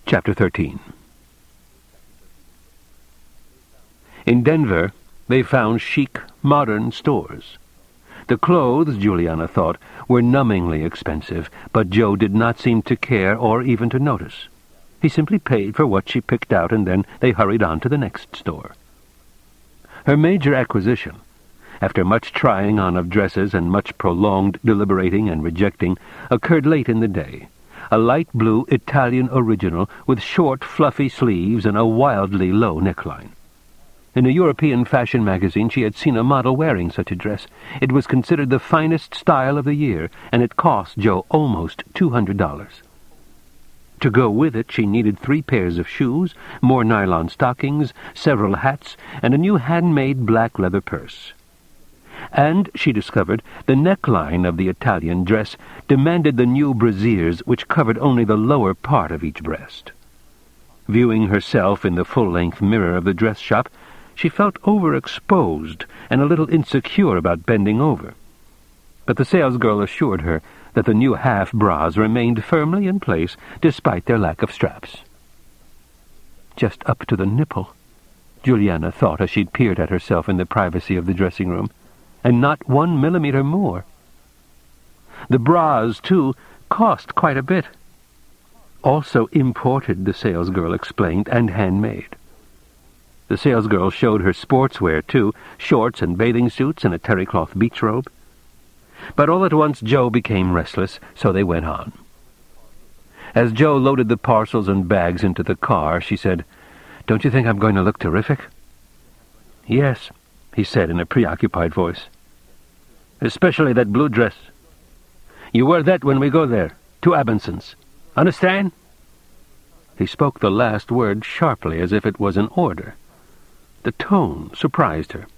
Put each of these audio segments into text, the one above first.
Chapter 13. In Denver, they found chic, modern stores. The clothes, Juliana thought, were numbingly expensive, but Joe did not seem to care or even to notice. He simply paid for what she picked out, and then they hurried on to the next store. Her major acquisition, after much trying on of dresses and much prolonged deliberating and rejecting, occurred late in the day. A light blue Italian original with short, fluffy sleeves and a wildly low neckline. In a European fashion magazine she had seen a model wearing such a dress. It was considered the finest style of the year, and it cost Joe almost $200. To go with it, she needed 3 pairs of shoes, more nylon stockings, several hats, and a new handmade black leather purse. And, she discovered, the neckline of the Italian dress demanded the new brassieres, which covered only the lower part of each breast. Viewing herself in the full-length mirror of the dress shop, she felt overexposed and a little insecure about bending over. But the salesgirl assured her that the new half-bras remained firmly in place despite their lack of straps. Just up to the nipple, Juliana thought as she peered at herself in the privacy of the dressing room, and not 1 millimeter more. The bras, too, cost quite a bit. Also imported, the salesgirl explained, and handmade. The salesgirl showed her sportswear, too, shorts and bathing suits and a terry-cloth beach robe. But all at once Joe became restless, so they went on. As Joe loaded the parcels and bags into the car, she said, "Don't you think I'm going to look terrific?" "Yes," he said in a preoccupied voice. "Especially that blue dress. You wear that when we go there, to Abendson's. Understand?" He spoke the last word sharply, as if it was an order. The tone surprised her.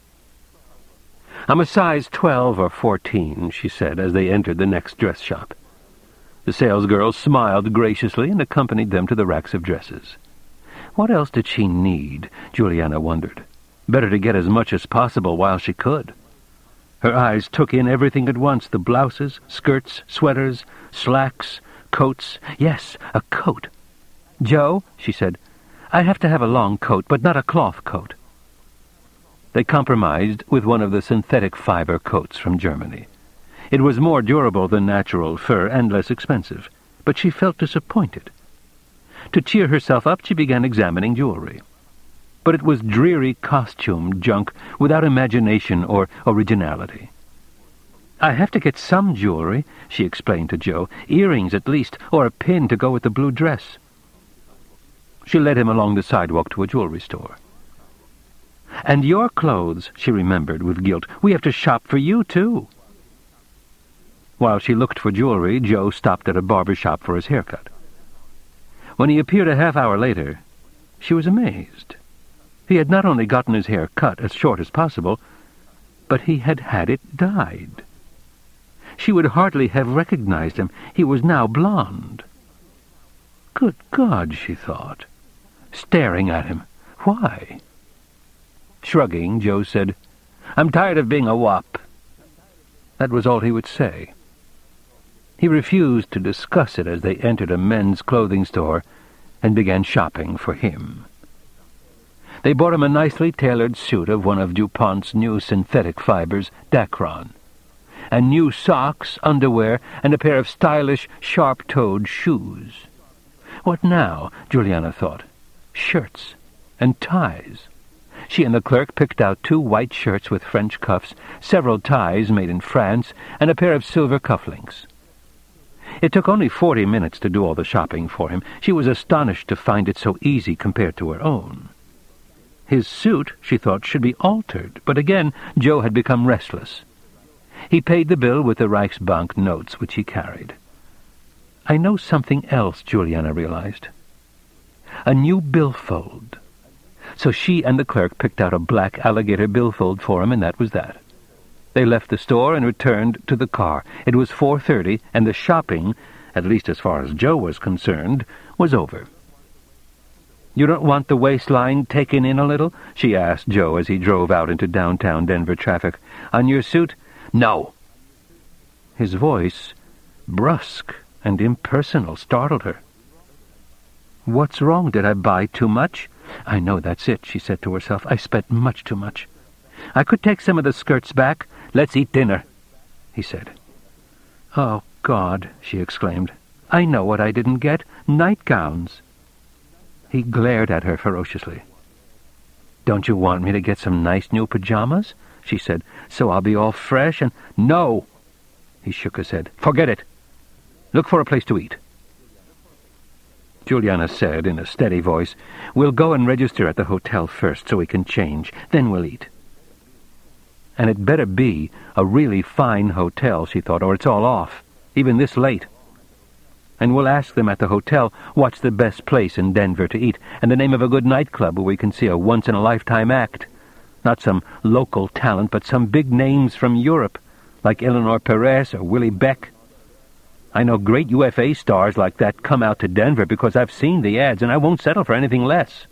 "I'm a size 12 or 14, she said as they entered the next dress shop. The salesgirl smiled graciously and accompanied them to the racks of dresses. What else did she need, Juliana wondered? Better to get as much as possible while she could. Her eyes took in everything at once, the blouses, skirts, sweaters, slacks, coats. Yes, a coat. "Joe," she said, "I have to have a long coat, but not a cloth coat." They compromised with one of the synthetic fiber coats from Germany. It was more durable than natural fur and less expensive, but she felt disappointed. To cheer herself up, she began examining jewelry. But it was dreary costume junk without imagination or originality. "I have to get some jewelry," she explained to Joe. "Earrings, at least, or a pin to go with the blue dress." She led him along the sidewalk to a jewelry store. "And your clothes," she remembered with guilt. "We have to shop for you, too." While she looked for jewelry, Joe stopped at a barber shop for his haircut. When he appeared a half-hour later, she was amazed. He had not only gotten his hair cut as short as possible, but he had had it dyed. She would hardly have recognized him. He was now blonde. Good God, she thought, staring at him. Why? Shrugging, Joe said, "I'm tired of being a wop." That was all he would say. He refused to discuss it as they entered a men's clothing store and began shopping for him. They bought him a nicely tailored suit of one of DuPont's new synthetic fibers, Dacron, and new socks, underwear, and a pair of stylish, sharp-toed shoes. What now, Juliana thought? Shirts and ties. She and the clerk picked out 2 white shirts with French cuffs, several ties made in France, and a pair of silver cufflinks. It took only 40 minutes to do all the shopping for him. She was astonished to find it so easy compared to her own. His suit, she thought, should be altered, but again Joe had become restless. He paid the bill with the Reichsbank notes which he carried. I know something else, Juliana realized. A new billfold. So she and the clerk picked out a black alligator billfold for him, and that was that. They left the store and returned to the car. It was 4:30, and the shopping, at least as far as Joe was concerned, was over. "You don't want the waistline taken in a little?" she asked Joe as he drove out into downtown Denver traffic. "On your suit?" "No." His voice, brusque and impersonal, startled her. What's wrong? Did I buy too much? I know that's it, she said to herself. I spent much too much. I could take some of the skirts back. Let's eat dinner, he said. Oh, God, she exclaimed. I know what I didn't get. Nightgowns. He glared at her ferociously. Don't you want me to get some nice new pajamas? She said, so I'll be all fresh and... No! He shook his head. Forget it. Look for a place to eat. Juliana said in a steady voice, We'll go and register at the hotel first so we can change. Then we'll eat. And it better be a really fine hotel, she thought, or it's all off, even this late. And we'll ask them at the hotel what's the best place in Denver to eat, and the name of a good nightclub where we can see a once-in-a-lifetime act. Not some local talent, but some big names from Europe, like Eleanor Perez or Willie Beck. I know great UFA stars like that come out to Denver because I've seen the ads, and I won't settle for anything less.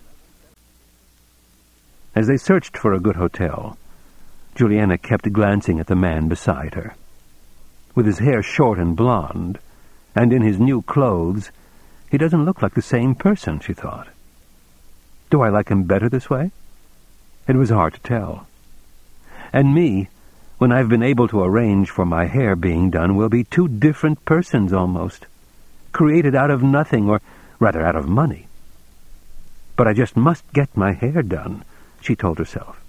As they searched for a good hotel, Juliana kept glancing at the man beside her. With his hair short and blonde, and in his new clothes, he doesn't look like the same person, she thought. Do I like him better this way? It was hard to tell. And me, when I've been able to arrange for my hair being done, will be two different persons almost, created out of nothing, or rather out of money. But I just must get my hair done, she told herself.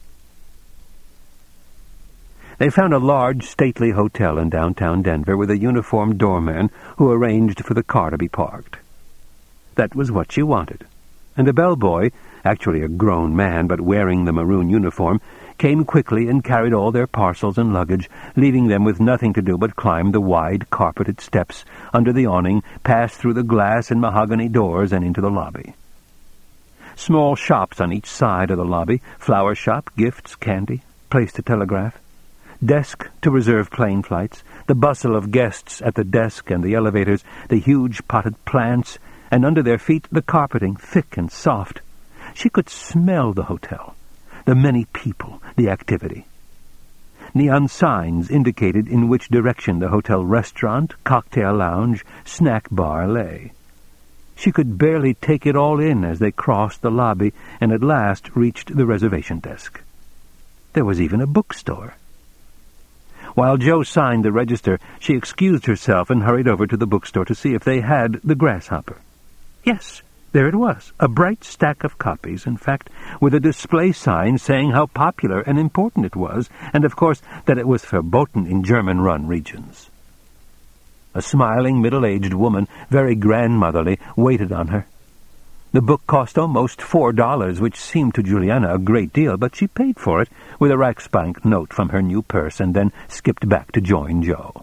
They found a large, stately hotel in downtown Denver with a uniformed doorman who arranged for the car to be parked. That was what she wanted, and the bellboy, actually a grown man but wearing the maroon uniform, came quickly and carried all their parcels and luggage, leaving them with nothing to do but climb the wide carpeted steps under the awning, pass through the glass and mahogany doors and into the lobby. Small shops on each side of the lobby, flower shop, gifts, candy, place to telegraph, desk to reserve plane flights, the bustle of guests at the desk and the elevators, the huge potted plants, and under their feet the carpeting, thick and soft. She could smell the hotel, the many people, the activity. Neon signs indicated in which direction the hotel restaurant, cocktail lounge, snack bar lay. She could barely take it all in as they crossed the lobby and at last reached the reservation desk. There was even a bookstore. While Joe signed the register, she excused herself and hurried over to the bookstore to see if they had The Grasshopper. Yes, there it was, a bright stack of copies, in fact, with a display sign saying how popular and important it was, and of course that it was verboten in German-run regions. A smiling, middle-aged woman, very grandmotherly, waited on her. The book cost almost $4, which seemed to Juliana a great deal, but she paid for it with a Reichsbank note from her new purse and then skipped back to join Joe.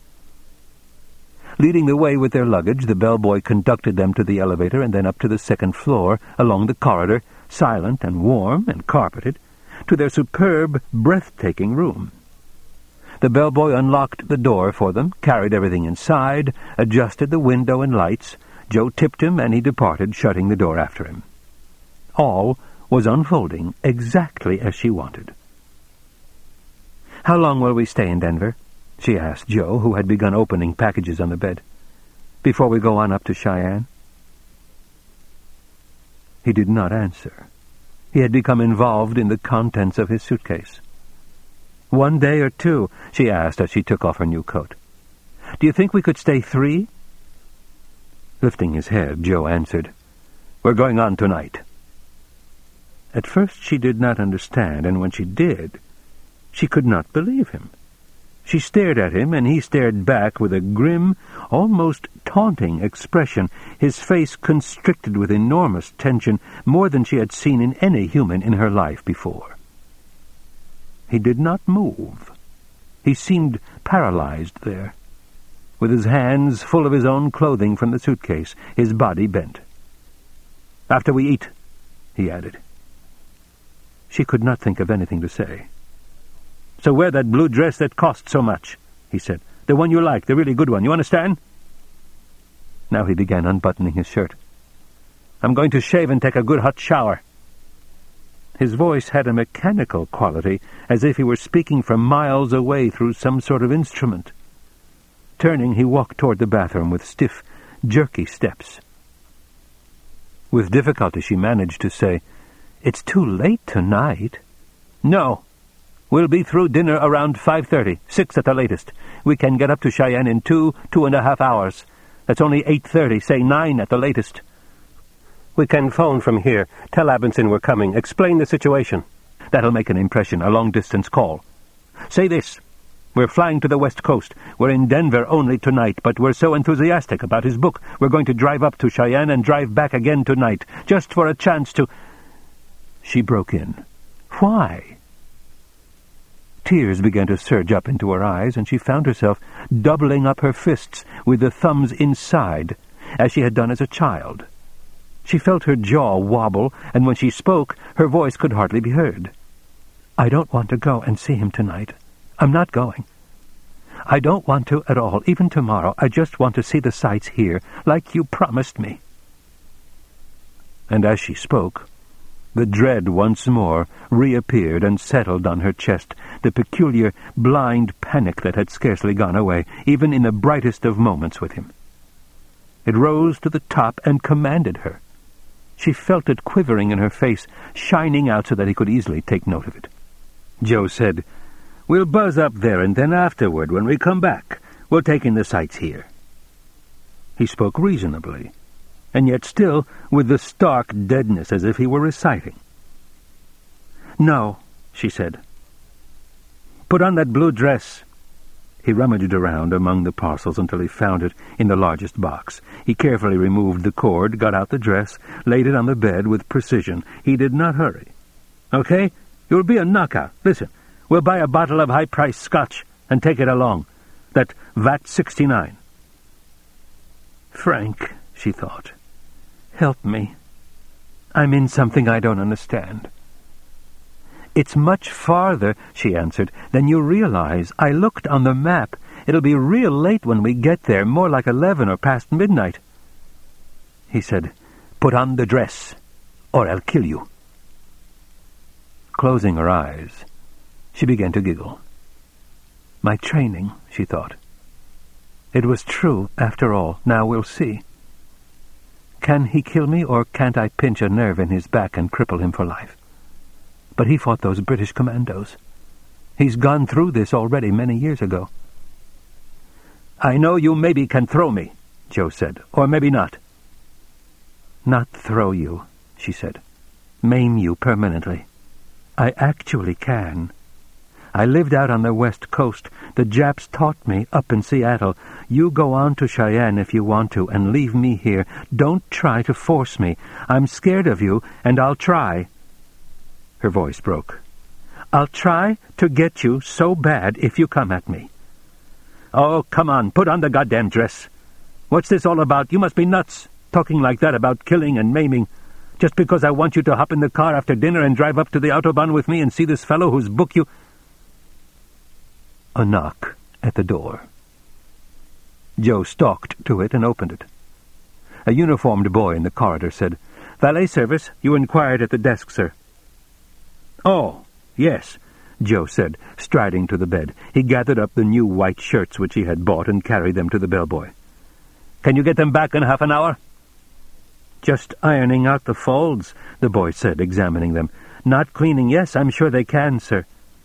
Leading the way with their luggage, the bellboy conducted them to the elevator and then up to the second floor, along the corridor, silent and warm and carpeted, to their superb, breathtaking room. The bellboy unlocked the door for them, carried everything inside, adjusted the window and lights. Joe tipped him, and he departed, shutting the door after him. All was unfolding exactly as she wanted. "How long will we stay in Denver?" she asked Joe, who had begun opening packages on the bed. "Before we go on up to Cheyenne?" He did not answer. He had become involved in the contents of his suitcase. "1 day or 2, she asked as she took off her new coat. "Do you think we could stay 3? Lifting his head, Joe answered, "We're going on tonight." At first she did not understand, and when she did, she could not believe him. She stared at him, and he stared back with a grim, almost taunting expression, his face constricted with enormous tension, more than she had seen in any human in her life before. He did not move. He seemed paralyzed there, with his hands full of his own clothing from the suitcase, his body bent. "After we eat," he added. She could not think of anything to say. "So wear that blue dress that cost so much," he said. "The one you like, the really good one, you understand?" Now he began unbuttoning his shirt. "I'm going to shave and take a good hot shower." His voice had a mechanical quality, as if he were speaking from miles away through some sort of instrument. Turning, he walked toward the bathroom with stiff, jerky steps. With difficulty she managed to say, "It's too late tonight." "No. We'll be through dinner around 5:30, 6 at the latest. We can get up to Cheyenne in 2.5 hours. That's only 8:30, say 9 at the latest. We can phone from here, tell Abinson we're coming, explain the situation. That'll make an impression, a long-distance call. Say this: we're flying to the West Coast. We're in Denver only tonight, but we're so enthusiastic about his book, we're going to drive up to Cheyenne and drive back again tonight, just for a chance to—" She broke in. "Why?" Tears began to surge up into her eyes, and she found herself doubling up her fists with the thumbs inside, as she had done as a child. She felt her jaw wobble, and when she spoke, her voice could hardly be heard. "I don't want to go and see him tonight. I'm not going. I don't want to at all, even tomorrow. I just want to see the sights here, like you promised me." And as she spoke, the dread once more reappeared and settled on her chest, the peculiar, blind panic that had scarcely gone away, even in the brightest of moments with him. It rose to the top and commanded her. She felt it quivering in her face, shining out so that he could easily take note of it. Joe said, "We'll buzz up there, and then afterward, when we come back, we'll take in the sights here." He spoke reasonably, and yet still with the stark deadness as if he were reciting. "No," she said. "Put on that blue dress." He rummaged around among the parcels until he found it in the largest box. He carefully removed the cord, got out the dress, laid it on the bed with precision. He did not hurry. "Okay? You'll be a knockout. Listen, we'll buy a bottle of high-priced scotch and take it along. That VAT 69. "Frank," she thought, "help me. I'm in something I don't understand." "It's much farther," she answered, "than you realize. I looked on the map. It'll be real late when we get there, more like 11 or past midnight." He said, "Put on the dress, or I'll kill you." Closing her eyes, she began to giggle. My training, she thought. It was true, after all. Now we'll see. Can he kill me, or can't I pinch a nerve in his back and cripple him for life? But he fought those British commandos. He's gone through this already many years ago. "I know you maybe can throw me," Joe said, "or maybe not." "Not throw you," she said. "Maim you permanently. I actually can. I lived out on the West Coast. The Japs taught me up in Seattle. You go on to Cheyenne if you want to, and leave me here. Don't try to force me. I'm scared of you, and I'll try." Her voice broke. "I'll try to get you so bad if you come at me." "Oh, come on, put on the goddamn dress. What's this all about? You must be nuts, talking like that about killing and maiming. Just because I want you to hop in the car after dinner and drive up to the Autobahn with me and see this fellow whose book you—" A knock at the door. Joe stalked to it and opened it. A uniformed boy in the corridor said, "Valet service. You inquired at the desk, sir." "Oh, yes," Joe said, striding to the bed. He gathered up the new white shirts which he had bought and carried them to the bellboy. "Can you get them back in half an hour?" "Just ironing out the folds," the boy said, examining them. "Not cleaning. Yes, I'm sure they can, sir."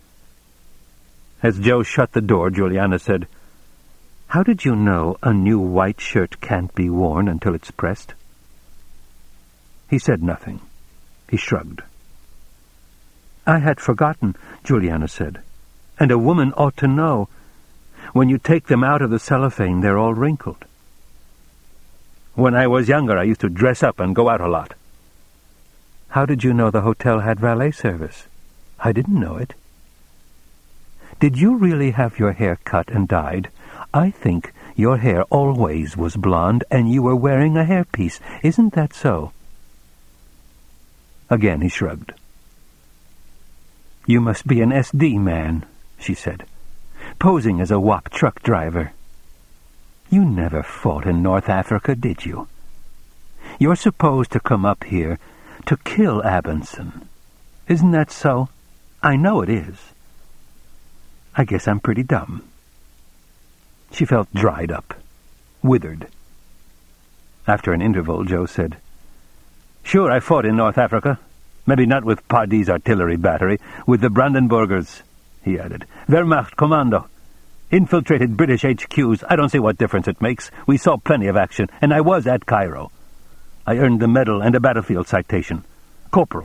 As Joe shut the door, Juliana said, "How did you know a new white shirt can't be worn until it's pressed?" He said nothing. He shrugged. "I had forgotten," Juliana said. "And a woman ought to know. When you take them out of the cellophane, they're all wrinkled." "When I was younger, I used to dress up and go out a lot." "How did you know the hotel had valet service?" "I didn't know it." "Did you really have your hair cut and dyed? I think your hair always was blonde, and you were wearing a hairpiece. Isn't that so?" Again he shrugged. "You must be an SD man," she said, "posing as a WAP truck driver. You never fought in North Africa, did you? You're supposed to come up here to kill Abinson. Isn't that so? I know it is. I guess I'm pretty dumb." She felt dried up, withered. After an interval, Joe said, Sure, I fought in North Africa. Maybe not with Pardy's artillery battery, with the Brandenburgers, he added. Wehrmacht Commando. Infiltrated British HQs. I don't see what difference it makes. We saw plenty of action, and I was at Cairo. I earned the medal and a battlefield citation. Corporal.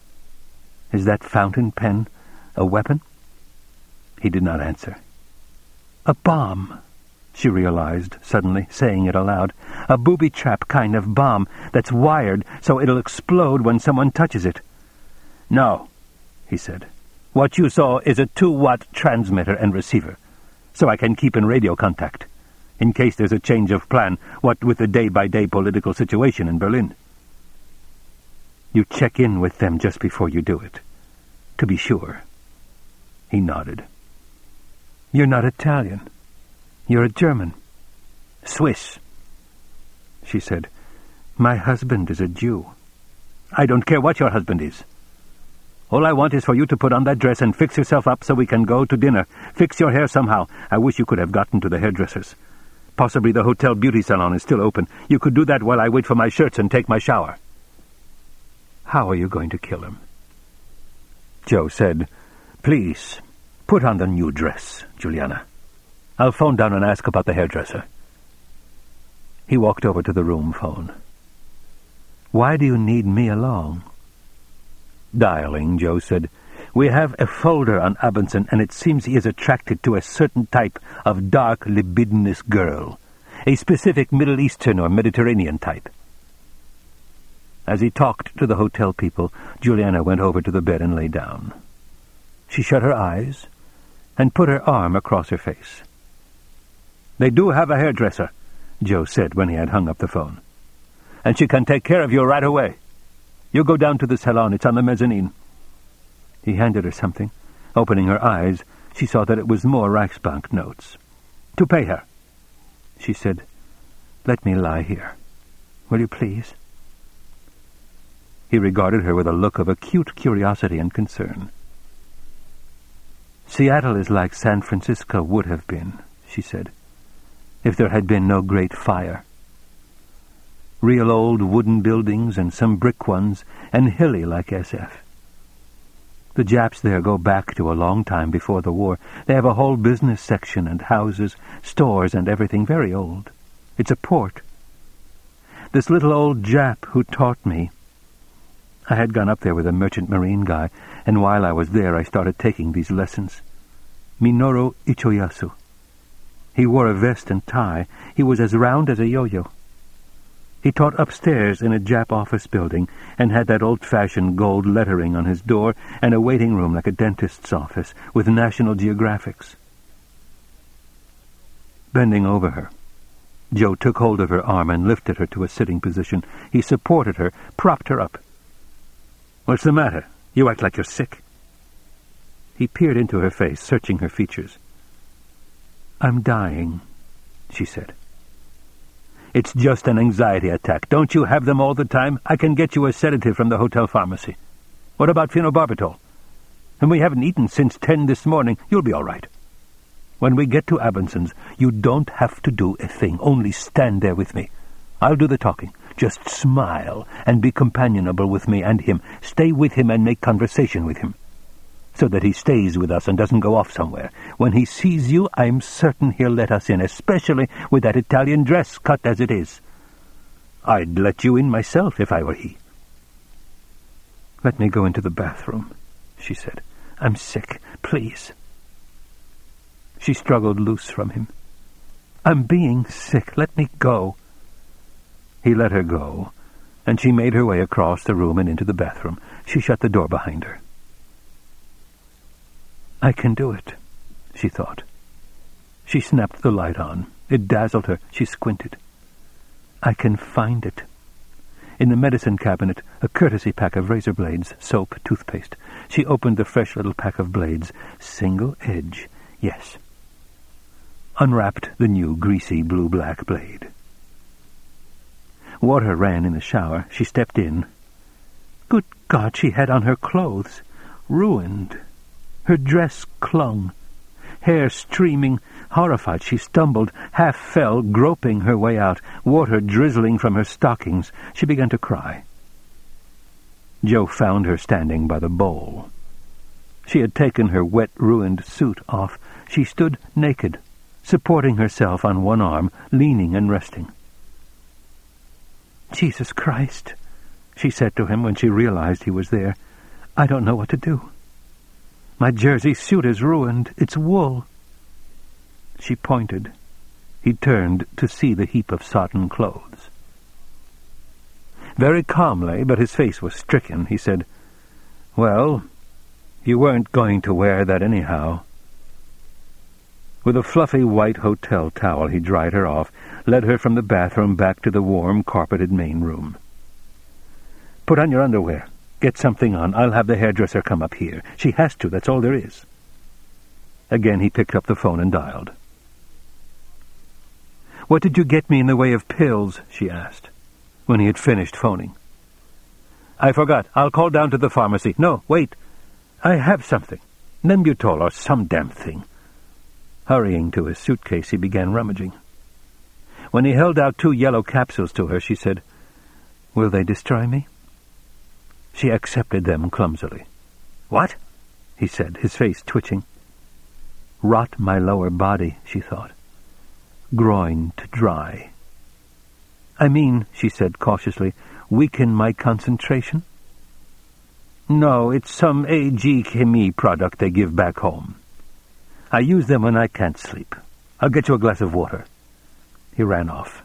Is that fountain pen a weapon? He did not answer. A bomb, she realized suddenly, saying it aloud. A booby-trap kind of bomb that's wired so it'll explode when someone touches it. No, he said. What you saw is a 2-watt transmitter and receiver, so I can keep in radio contact, in case there's a change of plan, what with the day-by-day political situation in Berlin. You check in with them just before you do it, to be sure. He nodded. You're not Italian. You're a German. Swiss. She said, My husband is a Jew. I don't care what your husband is. All I want is for you to put on that dress and fix yourself up so we can go to dinner. Fix your hair somehow. I wish you could have gotten to the hairdressers. Possibly the hotel beauty salon is still open. You could do that while I wait for my shirts and take my shower. How are you going to kill him? Joe said, Please, put on the new dress, Juliana. I'll phone down and ask about the hairdresser. He walked over to the room phone. Why do you need me along? Dialing, Joe said. We have a folder on Abinson, and it seems he is attracted to a certain type of dark, libidinous girl. A specific Middle Eastern or Mediterranean type. As he talked to the hotel people, Juliana went over to the bed and lay down. She shut her eyes and put her arm across her face. They do have a hairdresser, Joe said when he had hung up the phone. And she can take care of you right away. You go down to the salon. It's on the mezzanine. He handed her something. Opening her eyes, she saw that it was more Reichsbank notes. To pay her. She said, Let me lie here. Will you please? He regarded her with a look of acute curiosity and concern. Seattle is like San Francisco would have been, she said, if there had been no great fire. Real old wooden buildings and some brick ones, and hilly like SF. The Japs there go back to a long time before the war. They have a whole business section and houses, stores and everything, very old. It's a port. This little old Jap who taught me, I had gone up there with a merchant marine guy, and while I was there I started taking these lessons. Minoru Ichoyasu. He wore a vest and tie. He was as round as a yo-yo. He taught upstairs in a Jap office building and had that old-fashioned gold lettering on his door and a waiting room like a dentist's office with National Geographics. Bending over her, Joe took hold of her arm and lifted her to a sitting position. He supported her, propped her up. What's the matter? You act like you're sick. He peered into her face, searching her features. I'm dying, she said. It's just an anxiety attack. Don't you have them all the time? I can get you a sedative from the hotel pharmacy. What about phenobarbital? And we haven't eaten since 10 this morning. You'll be all right. When we get to Abinson's, you don't have to do a thing. Only stand there with me. I'll do the talking. Just smile and be companionable with me and him. Stay with him and make conversation with him, so that he stays with us and doesn't go off somewhere. When he sees you, I'm certain he'll let us in, especially with that Italian dress cut as it is. I'd let you in myself if I were he. Let me go into the bathroom, she said. I'm sick, please. She struggled loose from him. I'm being sick. Let me go. He let her go, and she made her way across the room and into the bathroom. She shut the door behind her. I can do it, she thought. She snapped the light on. It dazzled her. She squinted. I can find it. In the medicine cabinet, a courtesy pack of razor blades, soap, toothpaste. She opened the fresh little pack of blades. Single edge. Yes. Unwrapped the new greasy blue-black blade. Water ran in the shower. She stepped in. Good God, she had on her clothes. Ruined. Her dress clung. Hair streaming. Horrified, she stumbled, half fell, groping her way out, water drizzling from her stockings. She began to cry. Joe found her standing by the bowl. She had taken her wet, ruined suit off. She stood naked, supporting herself on one arm, leaning and resting. "Jesus Christ," she said to him when she realized he was there. "I don't know what to do. My jersey suit is ruined. It's wool." She pointed. He turned to see the heap of sodden clothes. Very calmly, but his face was stricken, he said, "Well, you weren't going to wear that anyhow." With a fluffy white hotel towel he dried her off, led her from the bathroom back to the warm, carpeted main room. "Put on your underwear. Get something on. I'll have the hairdresser come up here. She has to, that's all there is." Again he picked up the phone and dialed. "What did you get me in the way of pills?" she asked, when he had finished phoning. "I forgot. I'll call down to the pharmacy. No, wait. I have something. Nembutol or some damn thing." Hurrying to his suitcase, he began rummaging. When he held out 2 yellow capsules to her, she said, "Will they destroy me?" She accepted them clumsily. "What?" he said, his face twitching. "Rot my lower body," she thought. "Groin to dry." "I mean," she said cautiously, "weaken my concentration?" "No, it's some AG Chemie product they give back home. I use them when I can't sleep. I'll get you a glass of water." He ran off.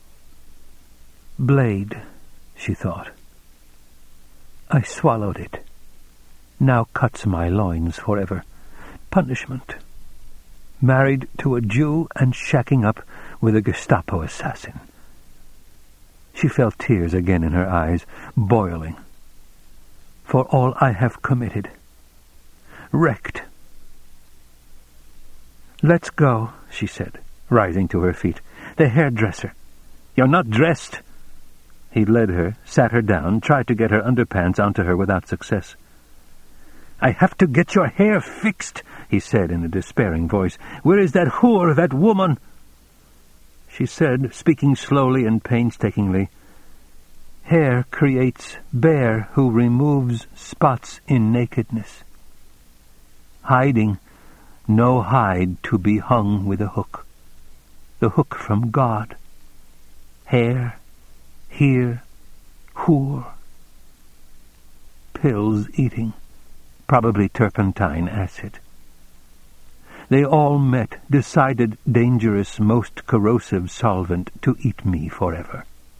Blade, she thought. I swallowed it. Now cuts my loins forever. Punishment. Married to a Jew and shacking up with a Gestapo assassin. She felt tears again in her eyes, boiling. For all I have committed. Wrecked. "Let's go," she said, rising to her feet. "The hairdresser." "You're not dressed." He led her, sat her down, tried to get her underpants onto her without success. "I have to get your hair fixed," he said in a despairing voice. "Where is that whore, that woman?" She said, speaking slowly and painstakingly, "Hair creates bear who removes spots in nakedness. Hiding, no hide to be hung with a hook. The hook from God. Hair, here, whore. Pills eating, probably turpentine acid. They all met, decided dangerous, most corrosive solvent to eat me forever."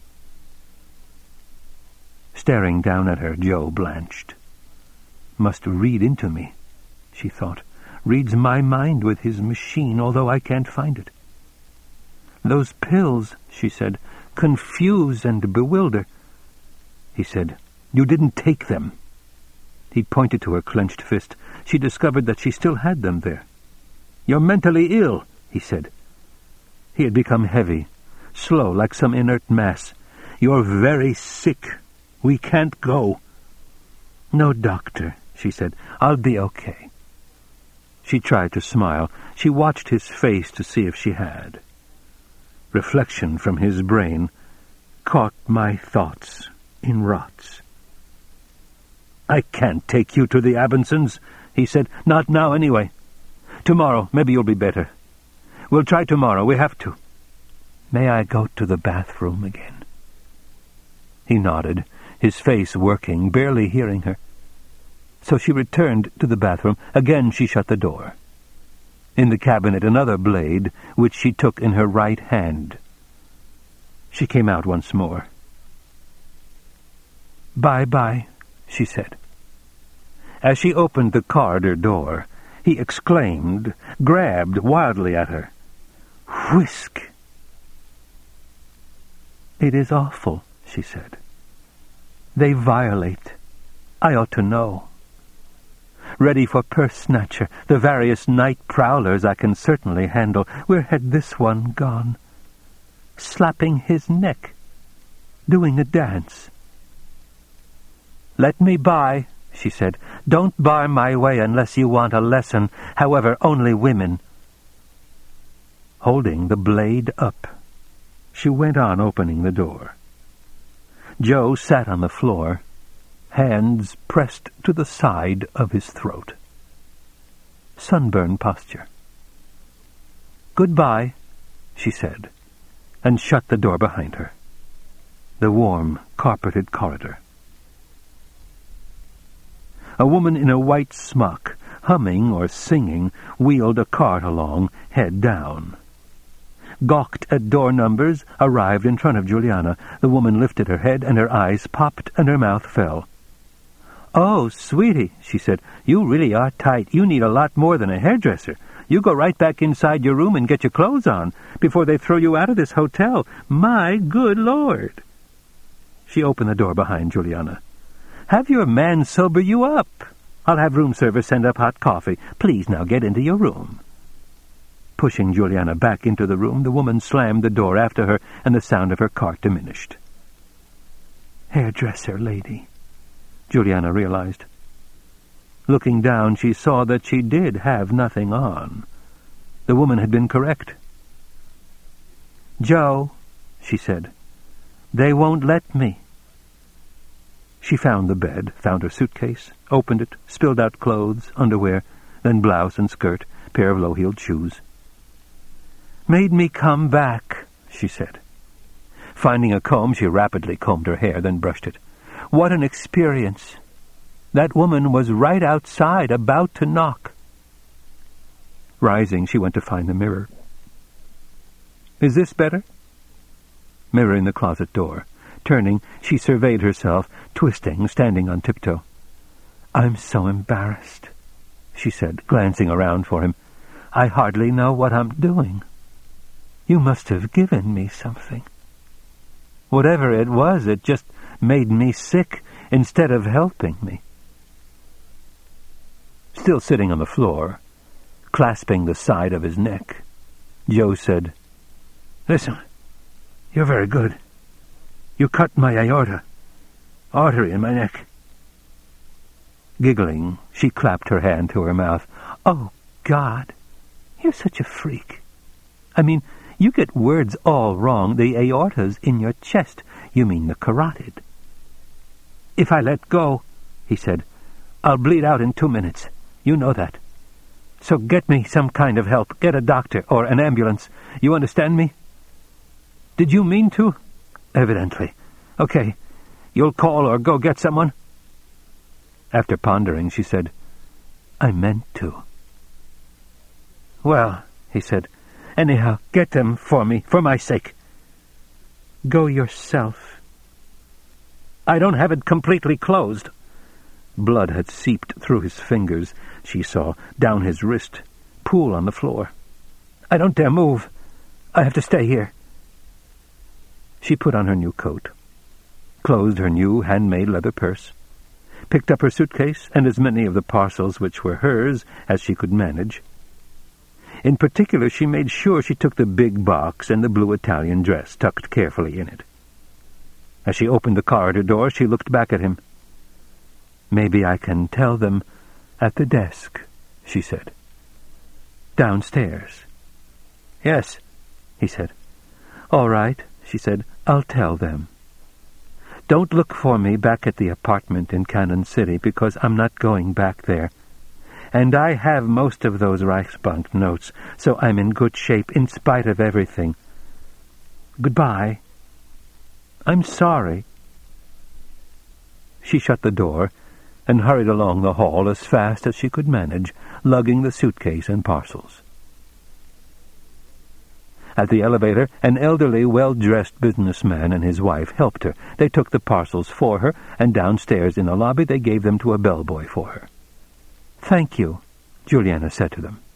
Staring down at her, Joe blanched. "Must read into me," she thought. "Reads my mind with his machine, although I can't find it." "Those pills," she said, "confuse and bewilder." He said, "You didn't take them." He pointed to her clenched fist. She discovered that she still had them there. "You're mentally ill," he said. He had become heavy, slow, like some inert mass. "You're very sick. We can't go." "No, doctor," she said. "I'll be okay." She tried to smile. She watched his face to see if she had. Reflection from his brain caught my thoughts in rots. "I can't take you to the Abendsons," he said. "Not now, anyway. Tomorrow, maybe you'll be better. We'll try tomorrow. We have to." "May I go to the bathroom again?" He nodded, his face working, barely hearing her. So she returned to the bathroom. Again she shut the door. In the cabinet another blade, which she took in her right hand. She came out once more. "Bye-bye," she said. As she opened the corridor door, he exclaimed, grabbed wildly at her. "Whisk!" "It is awful," she said. "They violate. I ought to know. Ready for purse snatcher, the various night prowlers I can certainly handle. Where had this one gone? Slapping his neck. Doing a dance." "Let me by," she said. "Don't bar my way unless you want a lesson. However, only women." Holding the blade up, she went on opening the door. Joe sat on the floor, hands pressed to the side of his throat. Sunburn posture. "Goodbye," she said, and shut the door behind her. The warm, carpeted corridor. A woman in a white smock, humming or singing, wheeled a cart along, head down. Gawked at door numbers, arrived in front of Juliana. The woman lifted her head, and her eyes popped, and her mouth fell. "Oh, sweetie," she said, "you really are tight. You need a lot more than a hairdresser. You go right back inside your room and get your clothes on before they throw you out of this hotel. My good Lord!" She opened the door behind Juliana. "Have your man sober you up. I'll have room service send up hot coffee. Please now get into your room." Pushing Juliana back into the room, the woman slammed the door after her, and the sound of her cart diminished. Hairdresser lady, Juliana realized. Looking down, she saw that she did have nothing on. The woman had been correct. "Joe," she said, "they won't let me." She found the bed, found her suitcase, opened it, spilled out clothes, underwear, then blouse and skirt, pair of low-heeled shoes. "Made me come back," she said. Finding a comb, she rapidly combed her hair, then brushed it. What an experience! That woman was right outside, about to knock. Rising, she went to find the mirror. "Is this better?" Mirror in the closet door. Turning, she surveyed herself, twisting, standing on tiptoe. "I'm so embarrassed," she said, glancing around for him. "I hardly know what I'm doing. You must have given me something. Whatever it was, it just made me sick instead of helping me." Still sitting on the floor, clasping the side of his neck, Joe said, "Listen, you're very good. You cut my aorta, artery in my neck." Giggling, she clapped her hand to her mouth. "Oh, God, you're such a freak. I mean, you get words all wrong. The aorta's in your chest. You mean the carotid." "If I let go," he said, "I'll bleed out in 2 minutes. You know that. So get me some kind of help. Get a doctor or an ambulance. You understand me?" "Did you mean to?" "Evidently. Okay. You'll call or go get someone?" After pondering, she said, "I meant to." "Well," he said, "anyhow, get them for me, for my sake." "Go yourself." "I don't have it completely closed." Blood had seeped through his fingers, she saw, down his wrist, pool on the floor. "I don't dare move. I have to stay here." She put on her new coat, closed her new handmade leather purse, picked up her suitcase and as many of the parcels which were hers as she could manage. In particular, she made sure she took the big box and the blue Italian dress tucked carefully in it. As she opened the corridor door, she looked back at him. "Maybe I can tell them at the desk," she said. "Downstairs." "Yes," he said. "All right," she said. "I'll tell them. Don't look for me back at the apartment in Cannon City, because I'm not going back there. And I have most of those Reichsbank notes, so I'm in good shape in spite of everything. Goodbye. I'm sorry." She shut the door and hurried along the hall as fast as she could manage, lugging the suitcase and parcels. At the elevator, an elderly, well-dressed businessman and his wife helped her. They took the parcels for her, and downstairs in the lobby they gave them to a bellboy for her. "Thank you," Juliana said to them.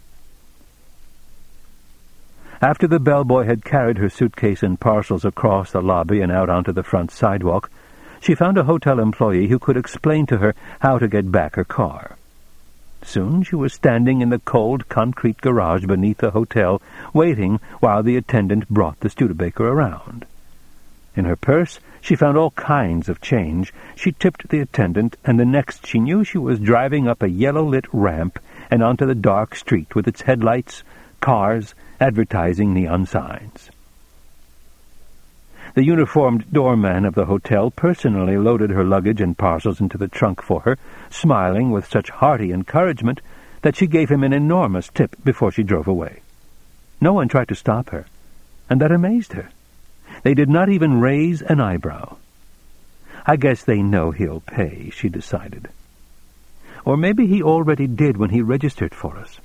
After the bellboy had carried her suitcase and parcels across the lobby and out onto the front sidewalk, she found a hotel employee who could explain to her how to get back her car. Soon she was standing in the cold concrete garage beneath the hotel, waiting while the attendant brought the Studebaker around. In her purse she found all kinds of change. She tipped the attendant, and the next she knew she was driving up a yellow-lit ramp and onto the dark street with its headlights, cars, advertising neon signs. The uniformed doorman of the hotel personally loaded her luggage and parcels into the trunk for her, smiling with such hearty encouragement that she gave him an enormous tip before she drove away. No one tried to stop her, and that amazed her. They did not even raise an eyebrow. I guess they know he'll pay, she decided. Or maybe he already did when he registered for us.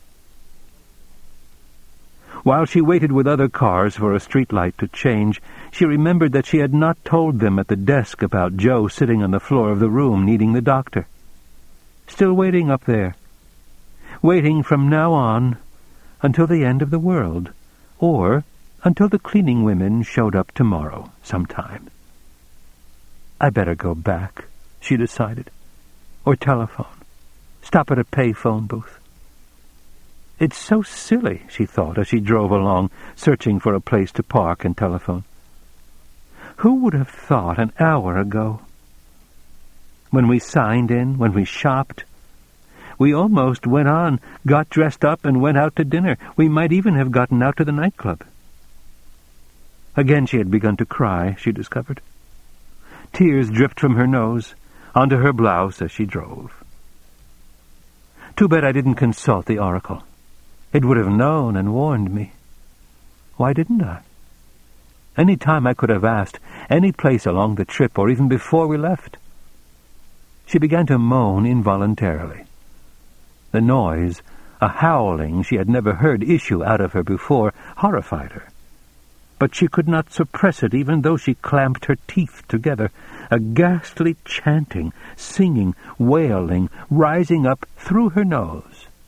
While she waited with other cars for a streetlight to change, she remembered that she had not told them at the desk about Joe sitting on the floor of the room needing the doctor. Still waiting up there. Waiting from now on until the end of the world, or until the cleaning women showed up tomorrow sometime. I better go back, she decided, or telephone. Stop at a payphone booth. It's so silly, she thought as she drove along, searching for a place to park and telephone. Who would have thought an hour ago? When we signed in, when we shopped, we almost went on, got dressed up, and went out to dinner. We might even have gotten out to the nightclub. Again she had begun to cry, she discovered. Tears dripped from her nose onto her blouse as she drove. Too bad I didn't consult the oracle. It would have known and warned me. Why didn't I? Any time I could have asked, any place along the trip, or even before we left. She began to moan involuntarily. The noise, a howling she had never heard issue out of her before, horrified her. But she could not suppress it even though she clamped her teeth together, a ghastly chanting, singing, wailing, rising up through her nose.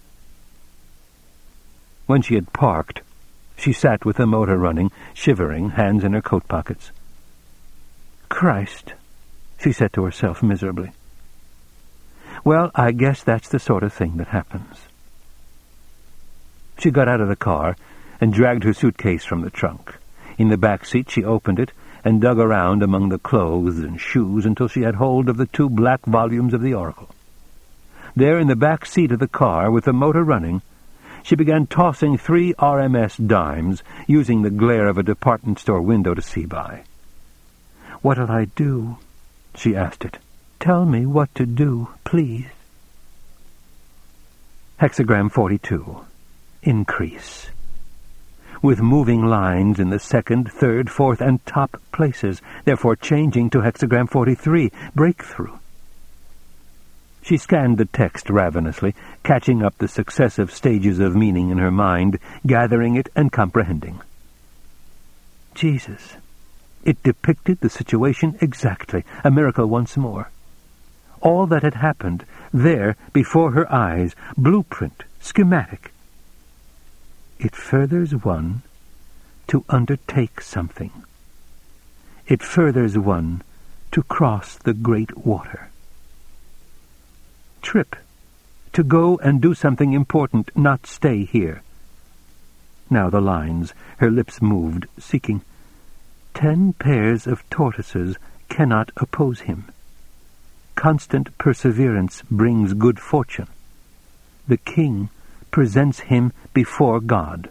When she had parked, she sat with the motor running, shivering, hands in her coat pockets. Christ, she said to herself miserably. Well, I guess that's the sort of thing that happens. She got out of the car and dragged her suitcase from the trunk. In the back seat she opened it and dug around among the clothes and shoes until she had hold of the 2 black volumes of the Oracle. There in the back seat of the car, with the motor running, she began tossing 3 RMS dimes, using the glare of a department store window to see by. "What'll I do?" she asked it. "Tell me what to do, please." Hexagram 42. Increase. With moving lines in the 2nd, 3rd, 4th, and top places, therefore changing to hexagram 43, breakthrough. She scanned the text ravenously, catching up the successive stages of meaning in her mind, gathering it and comprehending. Jesus. It depicted the situation exactly, a miracle once more. All that had happened, there, before her eyes, blueprint, schematic. It furthers one to undertake something. It furthers one to cross the great water. Trip. To go and do something important, not stay here. Now the lines, her lips moved, seeking. 10 pairs of tortoises cannot oppose him. Constant perseverance brings good fortune. The king presents him before God.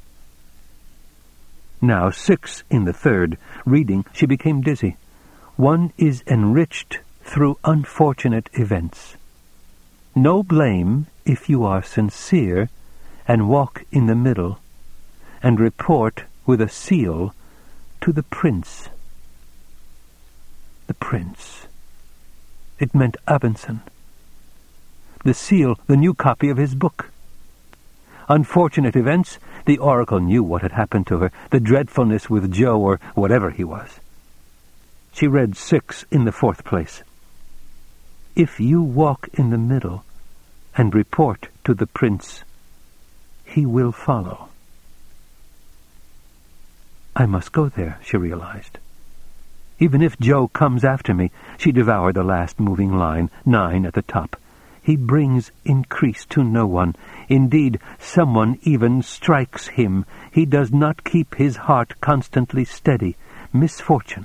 Now 6 in the 3rd, reading, she became dizzy. One is enriched through unfortunate events. No blame if you are sincere and walk in the middle and report with a seal to the prince. The prince. It meant Abenson. The seal, the new copy of his book. Unfortunate events, the oracle knew what had happened to her, the dreadfulness with Joe or whatever he was. She read 6 in the 4th place. If you walk in the middle and report to the prince, he will follow. I must go there, she realized. Even if Joe comes after me, she devoured the last moving line, 9 at the top. He brings increase to no one. Indeed, someone even strikes him. He does not keep his heart constantly steady. Misfortune.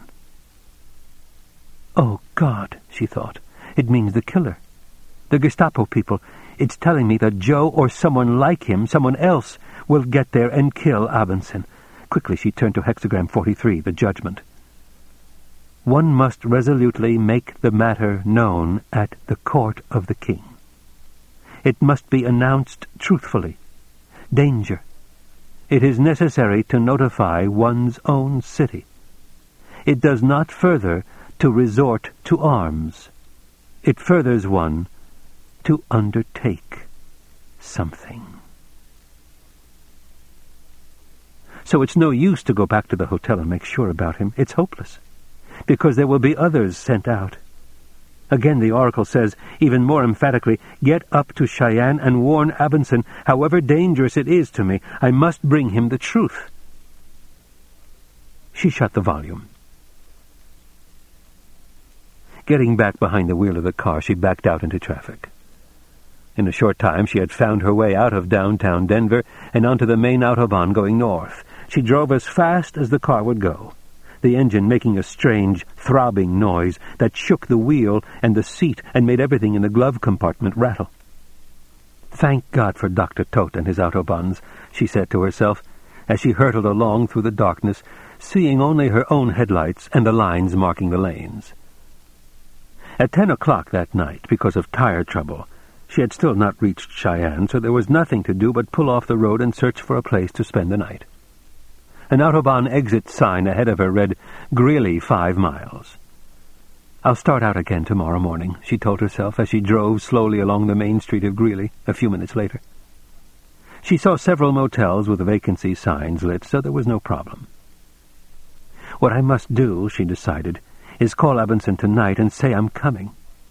Oh, God, she thought. It means the killer. The Gestapo people. It's telling me that Joe or someone like him, someone else, will get there and kill Abenson. Quickly she turned to hexagram 43, the judgment. one must resolutely make the matter known at the court of the king. It must be announced truthfully. Danger. It is necessary to notify one's own city. It does not further to resort to arms. It furthers one to undertake something. So it's no use to go back to the hotel and make sure about him. It's hopeless, because there will be others sent out. Again, the oracle says, even more emphatically, get up to Cheyenne and warn Abinson, however dangerous it is to me. I must bring him the truth. She shut the volume. Getting back behind the wheel of the car, she backed out into traffic. In a short time, she had found her way out of downtown Denver and onto the main Autobahn going north. She drove as fast as the car would go, the engine making a strange, throbbing noise that shook the wheel and the seat and made everything in the glove compartment rattle. Thank God for Dr. Todt and his Autobahns, she said to herself, as she hurtled along through the darkness, seeing only her own headlights and the lines marking the lanes. At 10 o'clock that night, because of tire trouble, she had still not reached Cheyenne, so there was nothing to do but pull off the road and search for a place to spend the night. An Autobahn exit sign ahead of her read, Greeley 5 miles. I'll start out again tomorrow morning, she told herself as she drove slowly along the main street of Greeley a few minutes later. She saw several motels with vacancy signs lit, so there was no problem. What I must do, she decided, is call Abinson tonight and say I'm coming.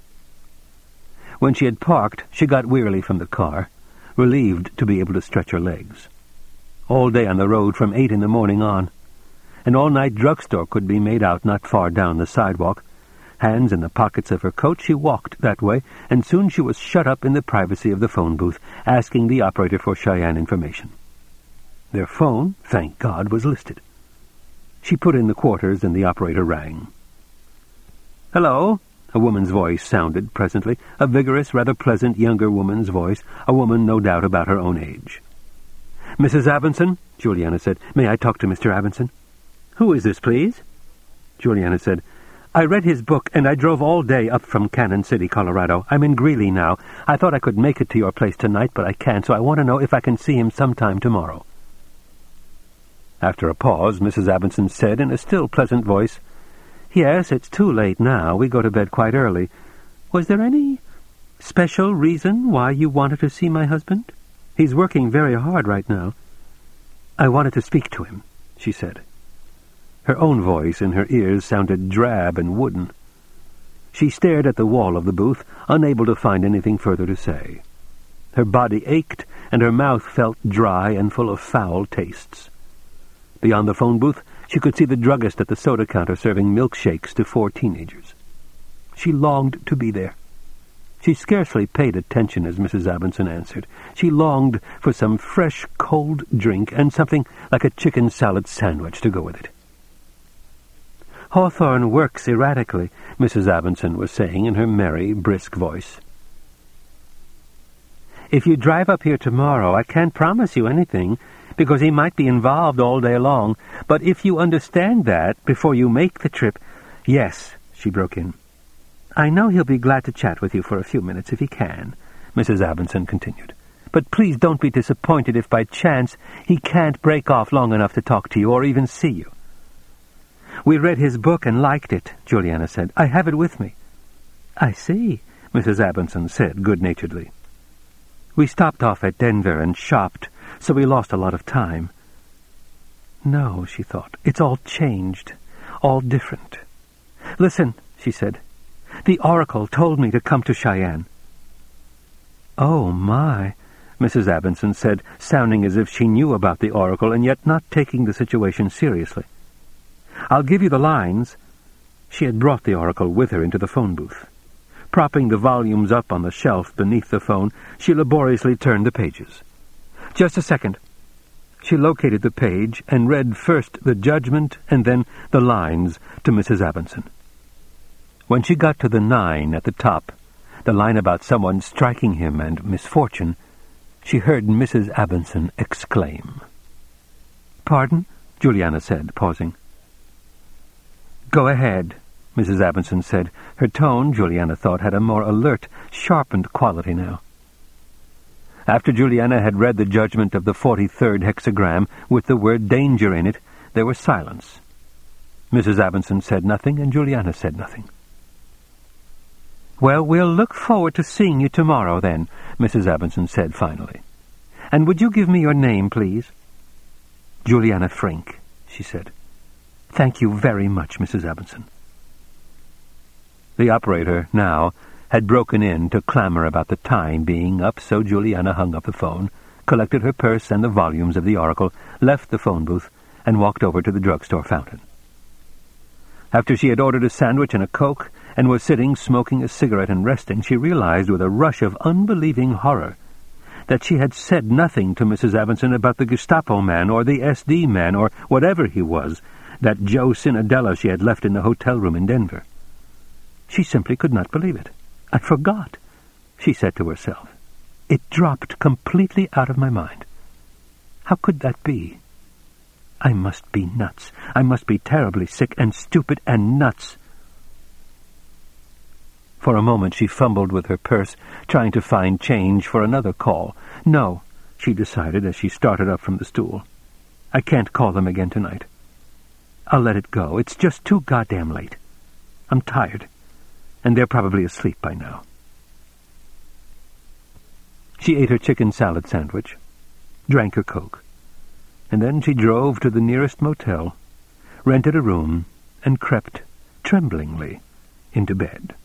When she had parked, she got wearily from the car, relieved to be able to stretch her legs. All day on the road from 8 in the morning on. An all-night drugstore could be made out not far down the sidewalk. Hands in the pockets of her coat, she walked that way, and soon she was shut up in the privacy of the phone booth, asking the operator for Cheyenne information. Their phone, thank God, was listed. She put in the quarters, and the operator rang. "Hello?" A woman's voice sounded presently, a vigorous, rather pleasant younger woman's voice, a woman no doubt about her own age. "Mrs. Abinson?" Juliana said. "May I talk to Mr. Abinson?" "Who is this, please?" Juliana said, "I read his book, and I drove all day up from Cannon City, Colorado. I'm in Greeley now. I thought I could make it to your place tonight, but I can't, so I want to know if I can see him sometime tomorrow." After a pause, Mrs. Abinson said in a still pleasant voice, "Yes, it's too late now. We go to bed quite early. Was there any special reason why you wanted to see my husband? He's working very hard right now." "I wanted to speak to him," she said. Her own voice in her ears sounded drab and wooden. She stared at the wall of the booth, unable to find anything further to say. Her body ached, and her mouth felt dry and full of foul tastes. Beyond the phone booth, she could see the druggist at the soda counter serving milkshakes to 4 teenagers. She longed to be there. She scarcely paid attention as Mrs. Abinson answered. She longed for some fresh, cold drink and something like a chicken salad sandwich to go with it. "Hawthorne works erratically," Mrs. Abinson was saying in her merry, brisk voice. "If you drive up here tomorrow, I can't promise you anything, because he might be involved all day long. But if you understand that before you make the trip—" "Yes," she broke in. "I know he'll be glad to chat with you for a few minutes if he can," Mrs. Abinson continued. "But please don't be disappointed if by chance he can't break off long enough to talk to you or even see you." "We read his book and liked it," Juliana said. "I have it with me." "I see," Mrs. Abinson said good-naturedly. "We stopped off at Denver and shopped, so we lost a lot of time." No, she thought, it's all changed, all different. "Listen," she said, "the oracle told me to come to Cheyenne." "Oh, my," Mrs. Abinson said, sounding as if she knew about the oracle and yet not taking the situation seriously. "I'll give you the lines." She had brought the oracle with her into the phone booth. Propping the volumes up on the shelf beneath the phone, she laboriously turned the pages. "Just a second." She located the page and read first the judgment and then the lines to Mrs. Abinson. When she got to the 9 at the top, the line about someone striking him and misfortune, she heard Mrs. Abinson exclaim. "Pardon?" Juliana said, pausing. "Go ahead," Mrs. Abinson said. Her tone, Juliana thought, had a more alert, sharpened quality now. After Juliana had read the judgment of the 43rd hexagram with the word danger in it, there was silence. Mrs. Abinson said nothing, and Juliana said nothing. "Well, we'll look forward to seeing you tomorrow, then," Mrs. Abinson said finally. "And would you give me your name, please?" "Juliana Frink," she said. "Thank you very much, Mrs. Abinson." The operator, now, had broken in to clamor about the time being up, so Juliana hung up the phone, collected her purse and the volumes of the Oracle, left the phone booth, and walked over to the drugstore fountain. After she had ordered a sandwich and a Coke, and was sitting smoking a cigarette and resting, she realized with a rush of unbelieving horror that she had said nothing to Mrs. Abinson about the Gestapo man or the SD man or whatever he was, that Joe Cinnadella she had left in the hotel room in Denver. She simply could not believe it. "I forgot," she said to herself. "It dropped completely out of my mind. How could that be? I must be nuts. I must be terribly sick and stupid and nuts." For a moment she fumbled with her purse, trying to find change for another call. "No," she decided as she started up from the stool. "I can't call them again tonight. I'll let it go. It's just too goddamn late. I'm tired, and they're probably asleep by now." She ate her chicken salad sandwich, drank her Coke, and then she drove to the nearest motel, rented a room, and crept, tremblingly, into bed.